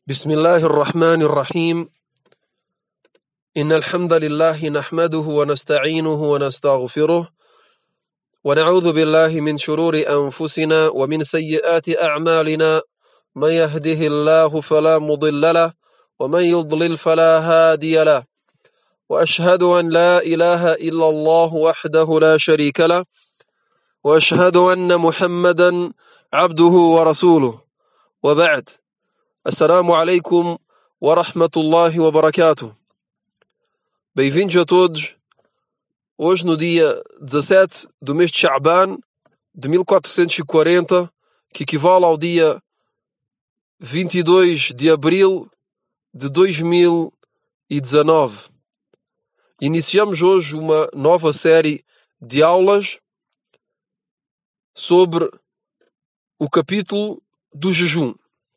بسم الله الرحمن الرحيم إن الحمد لله نحمده ونستعينه ونستغفره ونعوذ بالله من شرور أنفسنا ومن سيئات أعمالنا من يهده الله فلا مضل له ومن يضلل فلا هادي له وأشهد أن لا إله إلا الله وحده لا شريك له وأشهد أن محمدا عبده ورسوله وبعد. Assalamu alaikum wa rahmatullahi wa barakatuh. Bem-vindos a todos. Hoje, no dia 17 do mês de Sha'ban de 1440, que equivale ao dia 22 de abril de 2019. Iniciamos hoje uma nova série de aulas sobre o capítulo do jejum.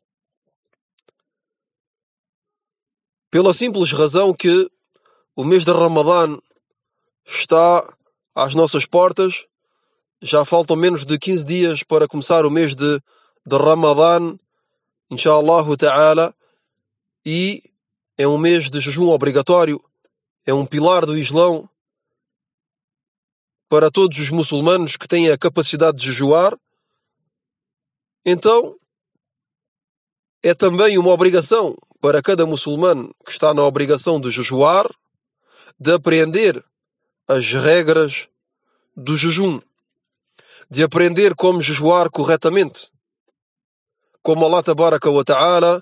Pela simples razão que o mês de Ramadã está às nossas portas, já faltam menos de 15 dias para começar o mês de Ramadã, inshallah ta'ala, e é um mês de jejum obrigatório, é um pilar do Islão para todos os muçulmanos que têm a capacidade de jejuar. Então, é também uma obrigação para cada muçulmano que está na obrigação de jejuar, de aprender as regras do jejum, de aprender como jejuar corretamente, como Allah Tabaraka wa Ta'ala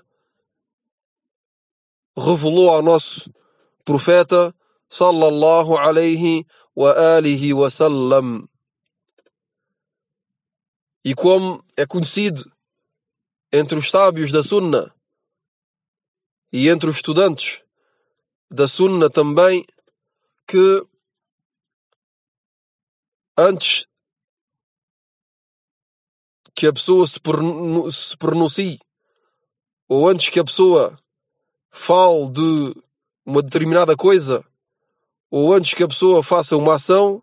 revelou ao nosso profeta sallallahu alaihi wa alihi wa sallam. E como é conhecido entre os sábios da Sunnah e entre os estudantes da Sunnah também, que antes que a pessoa se pronuncie, ou antes que a pessoa fale de uma determinada coisa, ou antes que a pessoa faça uma ação,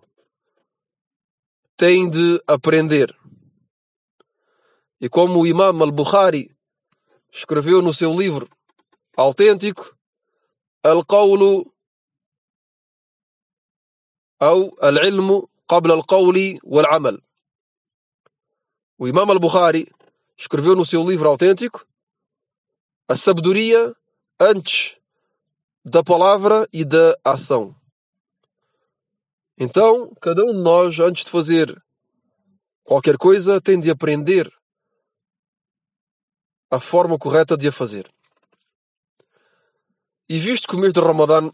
tem de aprender. E como o Imam al-Bukhari escreveu no seu livro autêntico, al-qawlu ou al-ilmu qabla al-qawli wal-amal. O Imam al-Bukhari escreveu no seu livro autêntico a sabedoria antes da palavra e da ação. Então, cada um de nós, antes de fazer qualquer coisa, tem de aprender a forma correta de a fazer. E visto que o mês de Ramadã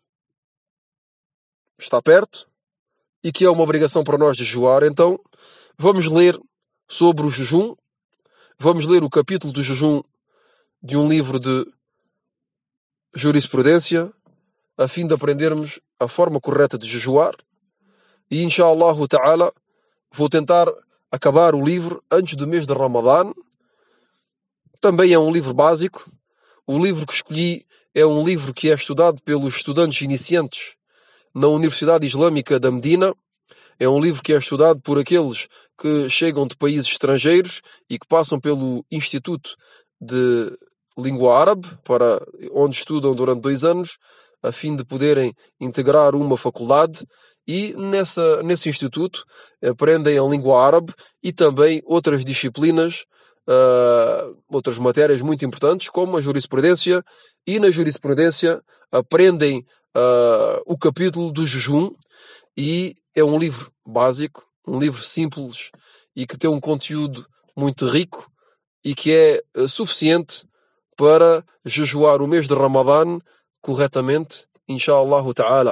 está perto e que é uma obrigação para nós de jejuar, então vamos ler sobre o jejum, vamos ler o capítulo do jejum de um livro de jurisprudência, a fim de aprendermos a forma correta de jejuar. E inshallah ta'ala vou tentar acabar o livro antes do mês de Ramadã. Também é um livro básico. O livro que escolhi é um livro que é estudado pelos estudantes iniciantes na Universidade Islâmica da Medina. É um livro que é estudado por aqueles que chegam de países estrangeiros e que passam pelo Instituto de Língua Árabe, para onde estudam durante 2 anos, a fim de poderem integrar uma faculdade. E nesse instituto aprendem a língua árabe e também outras disciplinas, outras matérias muito importantes, como a jurisprudência, e na jurisprudência aprendem o capítulo do jejum, e é um livro básico, um livro simples e que tem um conteúdo muito rico e que é suficiente para jejuar o mês de Ramadã corretamente, inshallah ta'ala.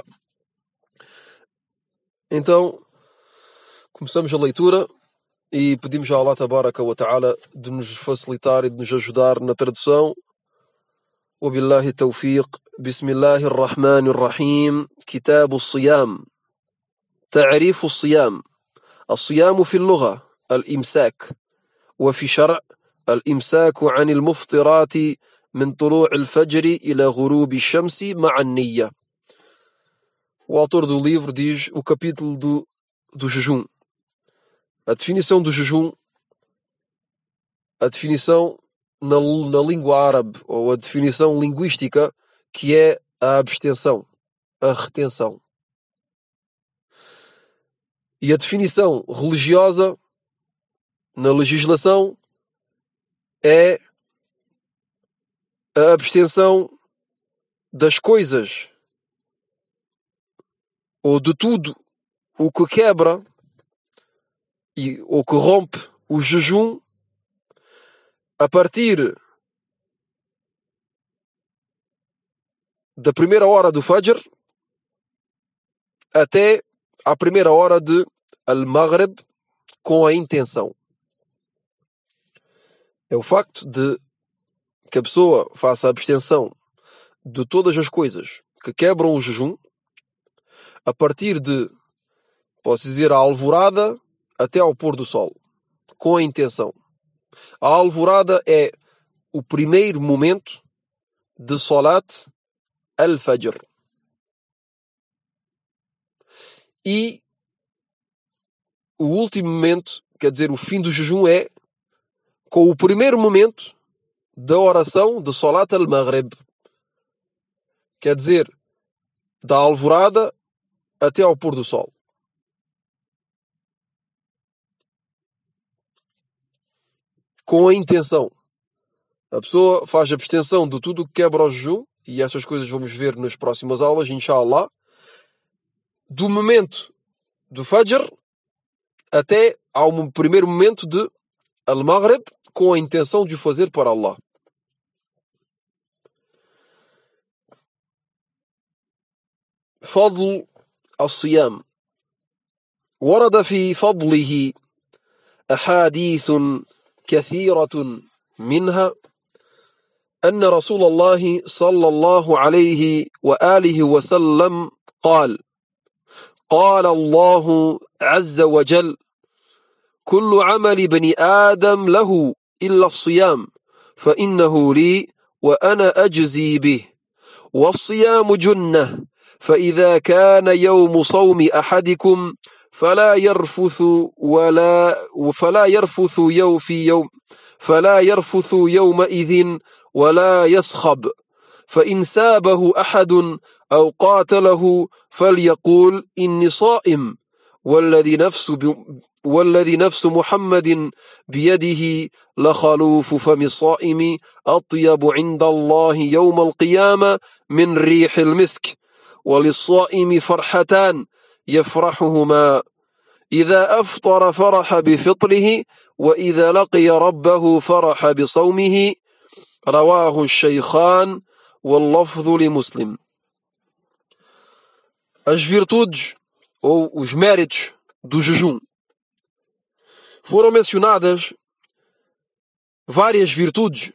Então, começamos a leitura e pedimos a Allah Tabaraka wa Ta'ala de nos facilitar e de nos ajudar na tradução. Wabillahi tawfiq. Bismillahir Rahmanir Rahim. Kitab as-Siyam. تعريف الصيام. الصيام في اللغة الإمساك، وفي شرع الإمساك عن المفطرات من طلوع الفجر إلى غروب الشمس مع النية. O autor do livro diz o capítulo do jejum. A definição do jejum, a definição na língua árabe, ou a definição linguística, que é a abstenção, a retenção. E a definição religiosa, na legislação, é a abstenção das coisas, ou de tudo o que quebra ou que rompe o jejum a partir da primeira hora do Fajr até à primeira hora de Al-Maghrib, com a intenção. É o facto de que a pessoa faça a abstenção de todas as coisas que quebram o jejum a partir de, posso dizer, a alvorada até ao pôr do sol, com a intenção. A alvorada é o primeiro momento de Salat al-Fajr. E o último momento, quer dizer, o fim do jejum, é com o primeiro momento da oração de Salat al-Maghrib. Quer dizer, da alvorada até ao pôr do sol. Com a intenção. A pessoa faz a abstenção de tudo o que quebra o jejum, e essas coisas vamos ver nas próximas aulas, inshallah, do momento do Fajr até ao primeiro momento de Al-Maghrib, com a intenção de o fazer para Allah. فضل الصيام. ورد في فضله أحاديث كثيرة، منها أن رسول الله صلى الله عليه وآله وسلم قال: قال الله عز وجل: كل عمل بني آدم له إلا الصيام فإنه لي وأنا أجزي به، والصيام جنة، فإذا كان يوم صوم أحدكم فلا يرفث يومئذ ولا يصخب، فإن سابه أحد أو قاتله فليقول إني صائم، والذي نفس محمد بيده لخلوف فم الصائم أطيب عند الله يوم القيامة من ريح المسك، وللصائم فرحتان يفرحهما: إذا أفطر فرح بفطره، وإذا لقي ربه فرح بصومه. رواه الشيخان واللفظ لمسلم. As virtudes ou os méritos do jejum. Foram mencionadas várias virtudes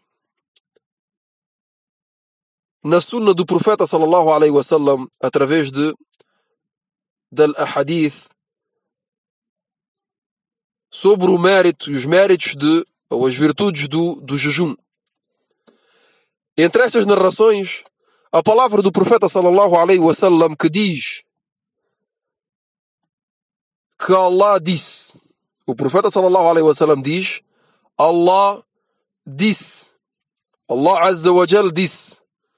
na sunna do profeta sallallahu alaihi wasallam através del ahadith sobre o mérito e os méritos ou as virtudes do jejum. Entre estas narrações, a palavra do profeta sallallahu alaihi wasallam que diz que Allah disse. O profeta sallallahu alaihi wasallam diz: Allah disse. Allah Azza wa Jal disse: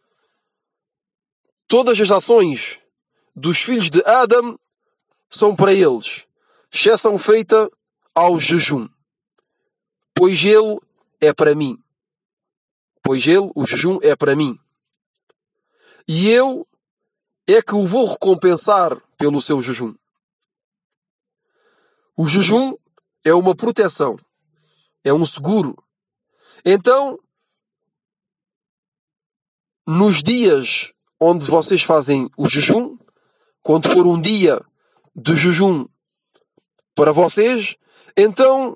todas as ações dos filhos de Adam são para eles, exceção feita ao jejum, pois ele é para mim. Pois ele, o jejum, é para mim. E eu é que o vou recompensar pelo seu jejum. O jejum é uma proteção, é um seguro. Então, nos dias onde vocês fazem o jejum, quando for um dia de jejum para vocês, então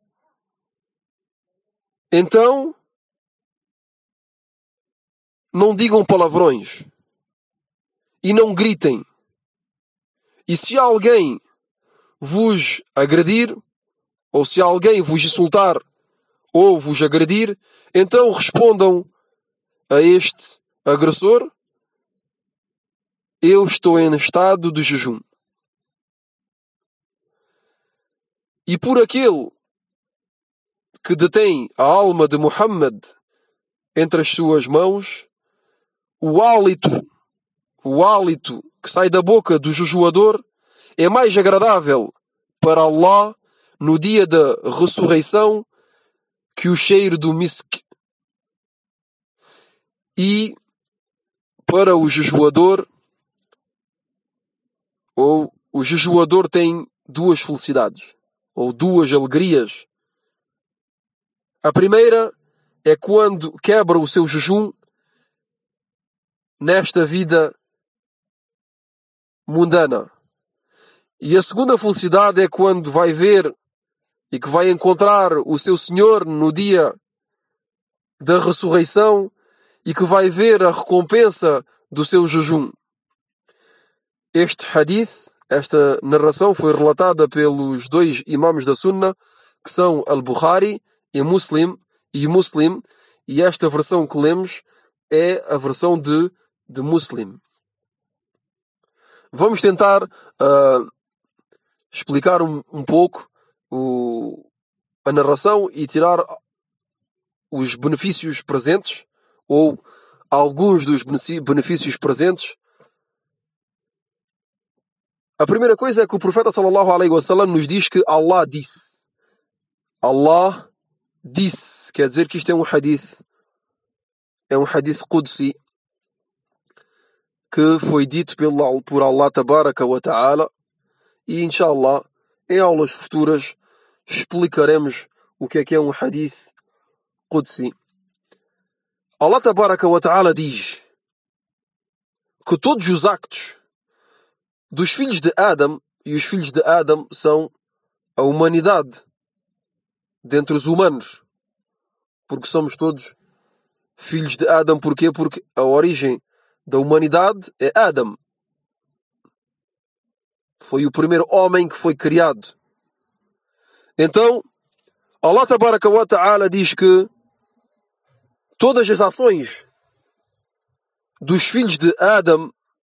não digam palavrões e não gritem. E se alguém vos agredir, ou se alguém vos insultar ou vos agredir, então respondam a este agressor: eu estou em estado de jejum. E por aquele que detém a alma de Muhammad entre as suas mãos, o hálito que sai da boca do jejuador é mais agradável para Allah no dia da ressurreição que o cheiro do misk. E para o jejuador, o jejuador tem duas felicidades, ou duas alegrias. A primeira é quando quebra o seu jejum nesta vida mundana. E a segunda felicidade é quando vai ver e que vai encontrar o seu Senhor no dia da ressurreição e que vai ver a recompensa do seu jejum. Este hadith, esta narração, foi relatada pelos dois imãs da Sunna, que são Al-Bukhari e Muslim, e esta versão que lemos é a versão de Muslim. Vamos tentar explicar um pouco a narração e tirar os benefícios presentes, ou alguns dos benefícios presentes. A primeira coisa é que o profeta sallallahu alaihi wasallam nos diz que Allah disse. Allah disse. Quer dizer que isto é um hadith Qudsi, que foi dito por Allah tabaraka wa ta'ala, e inshallah em aulas futuras explicaremos o que é um hadith Qudsi. Allah tabaraka wa ta'ala diz que todos os actos dos filhos de Adam, e os filhos de Adam são a humanidade dentre os humanos, porque somos todos filhos de Adam. Porquê? Porque a origem da humanidade é Adam. Foi o primeiro homem que foi criado. Então, Allah tabaraka wa ta'ala diz que todas as ações dos filhos de Adam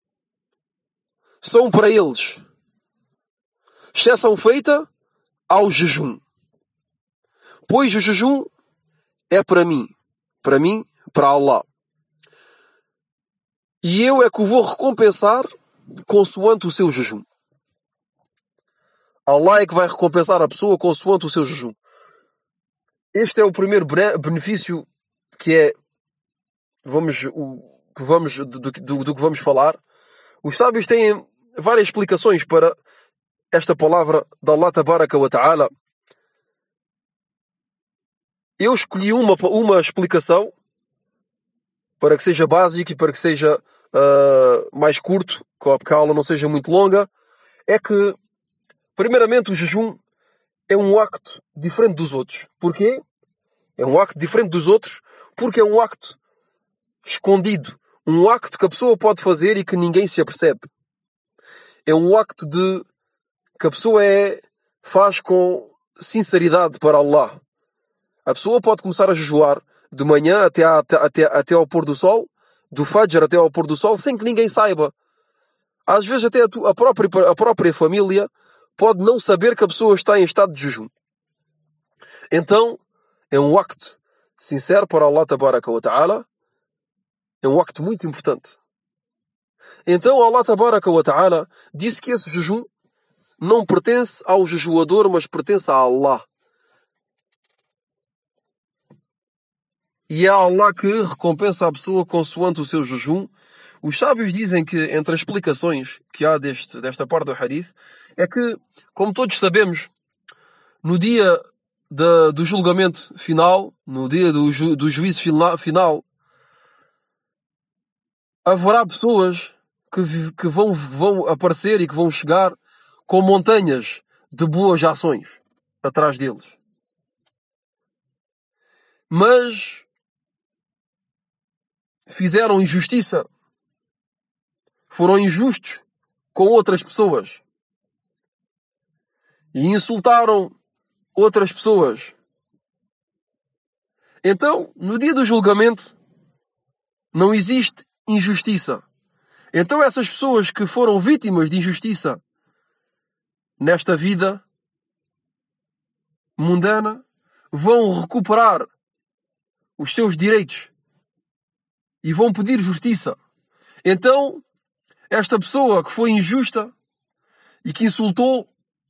são para eles, exceção feita ao jejum. Pois o jejum é para mim, para Allah. E eu é que o vou recompensar consoante o seu jejum. Allah é que vai recompensar a pessoa consoante o seu jejum. Este é o primeiro benefício que é do que vamos falar. Os sábios têm várias explicações para esta palavra de Allah tabaraka wa ta'ala. Eu escolhi uma explicação para que seja básico e para que seja mais curto, que a aula não seja muito longa. É que, primeiramente, o jejum é um acto diferente dos outros. Porquê? É um acto diferente dos outros porque é um acto escondido. Um acto que a pessoa pode fazer e que ninguém se apercebe. É um acto que a pessoa faz com sinceridade para Allah. A pessoa pode começar a jejuar de manhã até ao pôr do sol, do Fajr até ao pôr do sol, sem que ninguém saiba. Às vezes até a própria família pode não saber que a pessoa está em estado de jejum. Então, é um acto sincero para Allah tabaraka wa ta'ala. É um acto muito importante. Então Allah tabaraka wa ta'ala disse que esse jejum não pertence ao jejuador, mas pertence a Allah. E é Allah que recompensa a pessoa consoante o seu jejum. Os sábios dizem que entre as explicações que há desta parte do hadith é que, como todos sabemos, no dia do julgamento final, no dia do juízo final, haverá pessoas que vão aparecer e que vão chegar com montanhas de boas ações atrás deles. Mas fizeram injustiça. Foram injustos com outras pessoas. E insultaram outras pessoas. Então, no dia do julgamento, não existe injustiça. Então essas pessoas que foram vítimas de injustiça nesta vida mundana vão recuperar os seus direitos e vão pedir justiça. Então, esta pessoa que foi injusta e que insultou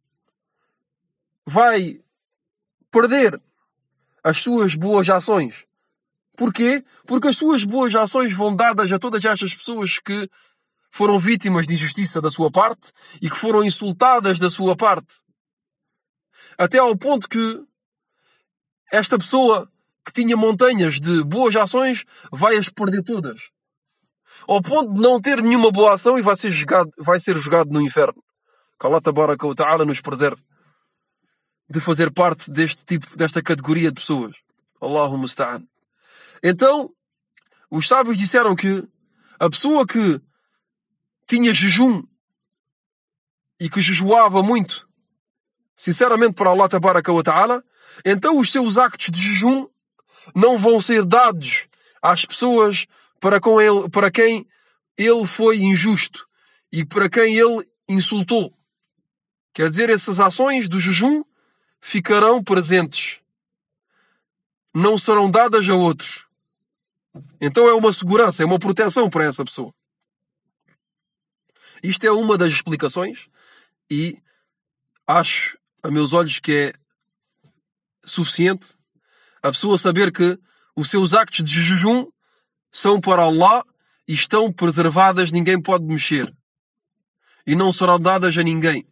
vai perder as suas boas ações. Porquê? Porque as suas boas ações vão dadas a todas estas pessoas que foram vítimas de injustiça da sua parte e que foram insultadas da sua parte. Até ao ponto que esta pessoa que tinha montanhas de boas ações vai as perder todas. Ao ponto de não ter nenhuma boa ação e vai ser jogado no inferno. Que Allah Tabaraka wa Ta'ala nos preserve de fazer parte desta categoria de pessoas. Allahu musta'an. Então, os sábios disseram que a pessoa que tinha jejum e que jejuava muito, sinceramente para Allah Tabaraka wa Ta'ala, então os seus actos de jejum não vão ser dados às pessoas para quem ele foi injusto e para quem ele insultou. Quer dizer, essas ações do jejum ficarão presentes. Não serão dadas a outros. Então é uma segurança, é uma proteção para essa pessoa. Isto é uma das explicações e acho, a meus olhos, que é suficiente a pessoa saber que os seus actos de jejum são para Allah e estão preservadas, ninguém pode mexer. E não serão dadas a ninguém.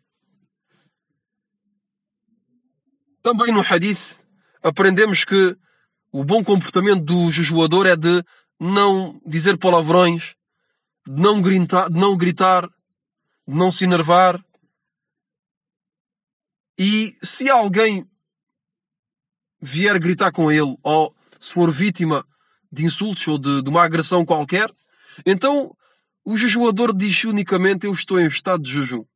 Também no hadith aprendemos que o bom comportamento do jejuador é de não dizer palavrões, de não gritar, de não se enervar. E se alguém vier gritar com ele, ou se for vítima de insultos ou de uma agressão qualquer, então o jejuador diz unicamente: eu estou em estado de jejum.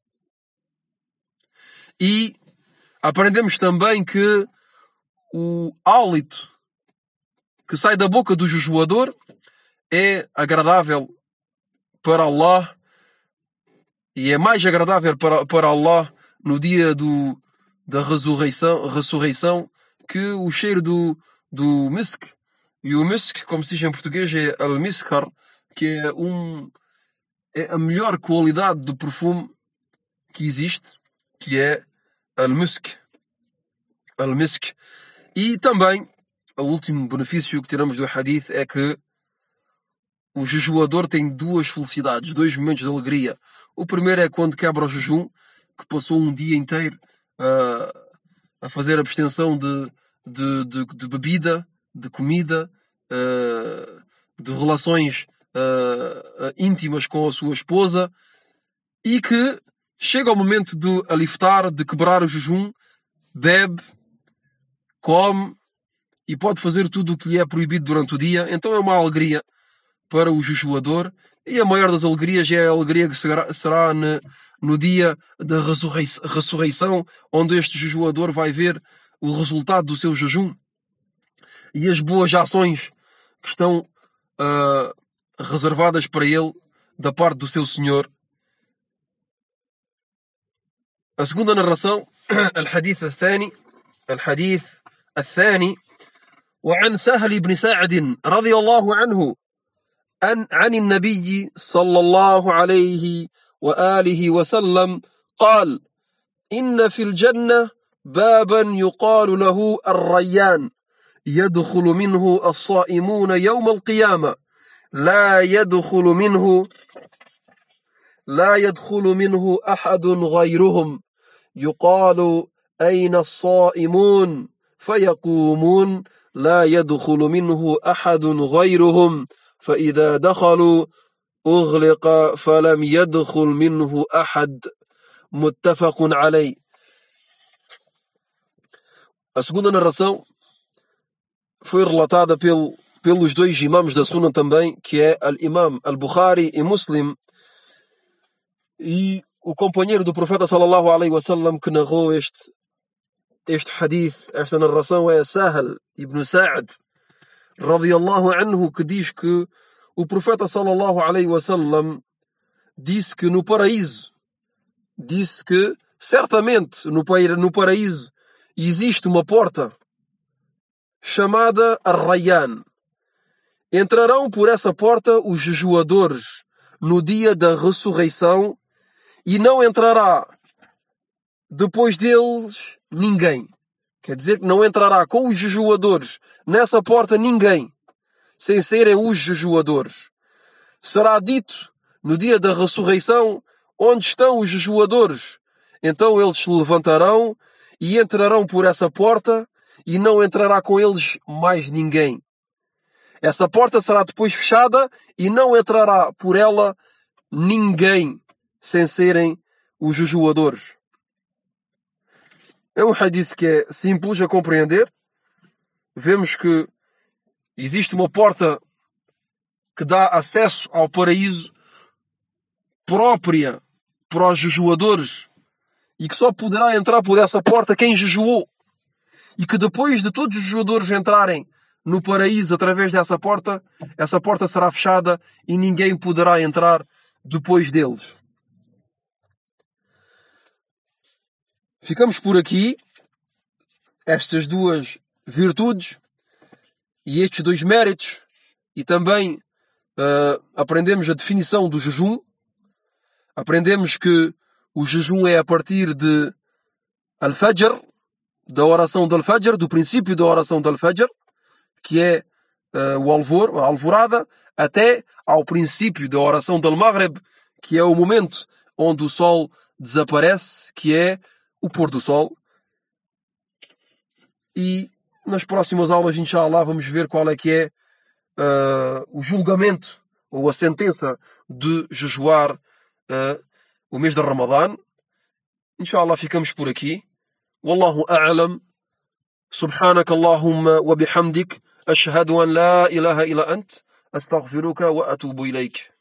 E aprendemos também que o hálito que sai da boca do jejuador é agradável para Allah e é mais agradável para Allah no dia da ressurreição que o cheiro do misk. E o misk, como se diz em português, é al-miskar, que é a melhor qualidade de perfume que existe, que é al-misk. Al-misk. E também, o último benefício que tiramos do hadith é que o jejuador tem duas felicidades, dois momentos de alegria. O primeiro é quando quebra o jejum, que passou um dia inteiro a fazer abstenção de bebida, de comida, de relações íntimas com a sua esposa, e que chega ao momento do aliftar, de quebrar o jejum, bebe, come e pode fazer tudo o que lhe é proibido durante o dia. Então é uma alegria para o jejuador, e a maior das alegrias é a alegria que será no dia da ressurreição, onde este jejuador vai ver o resultado do seu jejum e as boas ações que estão reservadas para ele da parte do seu Senhor. A segunda narração, الحديث الثاني وعن سهل بن ساعد رضي الله عنه عن النبي صلى الله عليه وآله وسلم قال: إن في الجنة بابا يقال له الريان يدخل منه الصائمون يوم القيامة لا يدخل منه أحد غيرهم يقال: أين الصائمون؟ فيقومون: لا يدخل منه أحد غيرهم فإذا دخلوا أغلق فلم يدخل منه أحد. متفق عليه. A segunda narração foi relatada pelos dois imãs da Sunnah também, que é al-Imam al-Bukhari e Muslim, e o companheiro do profeta sallallahu alaihi wasallam que narrou este hadith, esta narração, é Sahal ibn Sa'd radiyallahu anhu, que diz que o profeta sallallahu alaihi wasallam disse que no paraíso, certamente no paraíso existe uma porta chamada Ar-Rayyan. Entrarão por essa porta os jejuadores no dia da ressurreição e não entrará depois deles ninguém. Quer dizer que não entrará com os jejuadores nessa porta ninguém, sem serem os jejuadores. Será dito no dia da ressurreição: onde estão os jejuadores? Então eles se levantarão e entrarão por essa porta e não entrará com eles mais ninguém. Essa porta será depois fechada e não entrará por ela ninguém, sem serem os jejuadores. É um hadith que é simples a compreender. Vemos que existe uma porta que dá acesso ao paraíso própria para os jejuadores e que só poderá entrar por essa porta quem jejuou. E que depois de todos os jejuadores entrarem no paraíso através dessa porta, essa porta será fechada e ninguém poderá entrar depois deles. Ficamos por aqui. Estas duas virtudes e estes dois méritos, e também aprendemos a definição do jejum. Aprendemos que o jejum é a partir de Al-Fajr, da oração de Al-Fajr, do princípio da oração de Al-Fajr, que é o alvor, a alvorada, até ao princípio da oração de Al-Maghrib, que é o momento onde o sol desaparece, que é o pôr do sol. E nas próximas aulas, inshallah, vamos ver qual é que é o julgamento ou a sentença de jejuar o mês de Ramadã. Inshallah, ficamos por aqui. Wallahu a'lam. Subhanaka Allahumma wa bihamdik. Ashhadu an la ilaha illa ant. Astaghfiruka wa atubu ilayk.